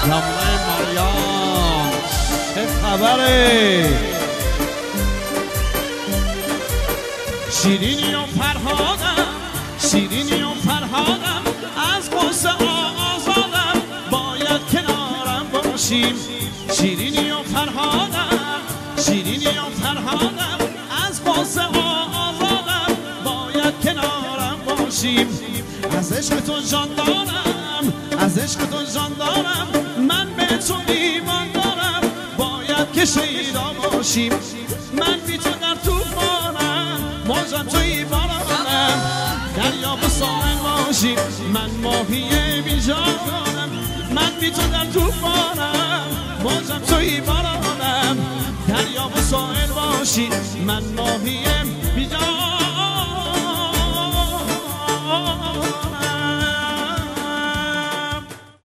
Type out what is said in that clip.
زمان ماریان چه خبره؟ شیرینی و فرهادم، شیرینی و فرهادم، از غصه آزادم، باید کنارم باشیم. شیرینی و فرهادم، شیرینی و فرهادم، از غصه آزادم، باید کنارم باشیم. از عشق تو جان دارم، از عشق تو جان دارم، من به تو ایمان دارم، باید که شیدا باشیم. من بی تو در طوفانم، موجم توی بارانم، دریا و ساحل باشیم. من ماهی بی جانم، من بی تو در طوفانم، موجم توی بارانم، دریا و ساحل باشیم. من ماهی بی جانم.